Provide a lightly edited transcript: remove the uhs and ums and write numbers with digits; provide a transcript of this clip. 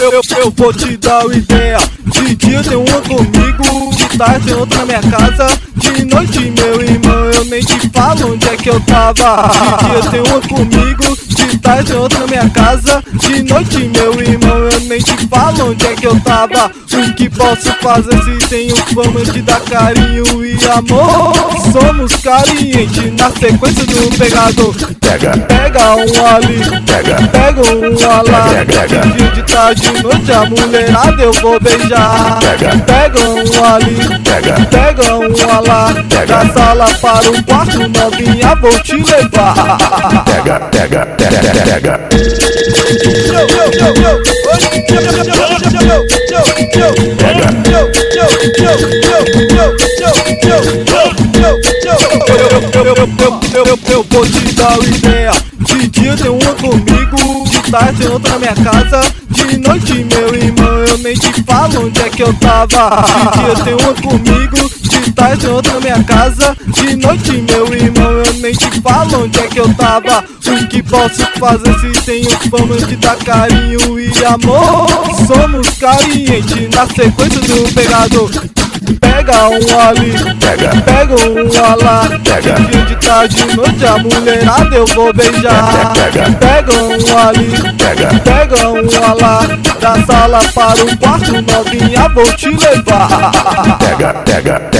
Eu vou te dar uma ideia. De dia tem uma comigo, de tarde tem outra na minha casa. De noite, meu irmão, eu nem te falo onde é que eu tava. De dia tem uma comigo, de tarde tem outra na minha casa. De noite, meu irmão, eu nem te falo onde é que eu tava. O que posso fazer se tenho fama de dar carinho e amor? Somos carentes na sequência do pegador. Pega um ali, pega um lá. De dia, de tarde, de noite, a mulherada eu vou beijar. Pega um ali, pega um lá. Da sala para o quarto, novinha, vou te levar. Pega. Eu vou te dar uma ideia. De dia tem uma comigo, de tarde tem outra na minha casa. De noite, meu irmão, eu nem te falo onde é que eu tava. De dia tem uma comigo, de tarde tem outra na minha casa. De noite, meu irmão, eu nem te falo onde é que eu tava. O que posso fazer se tenho fama de dar carinho e amor? Somos carentes na sequência do pegador. Pega um ali, pega um lá. De dia, de tarde, de noite, a mulherada eu vou beijar. Pega um ali, pega um lá. Da sala para o quarto, novinha, vou te levar. Pega.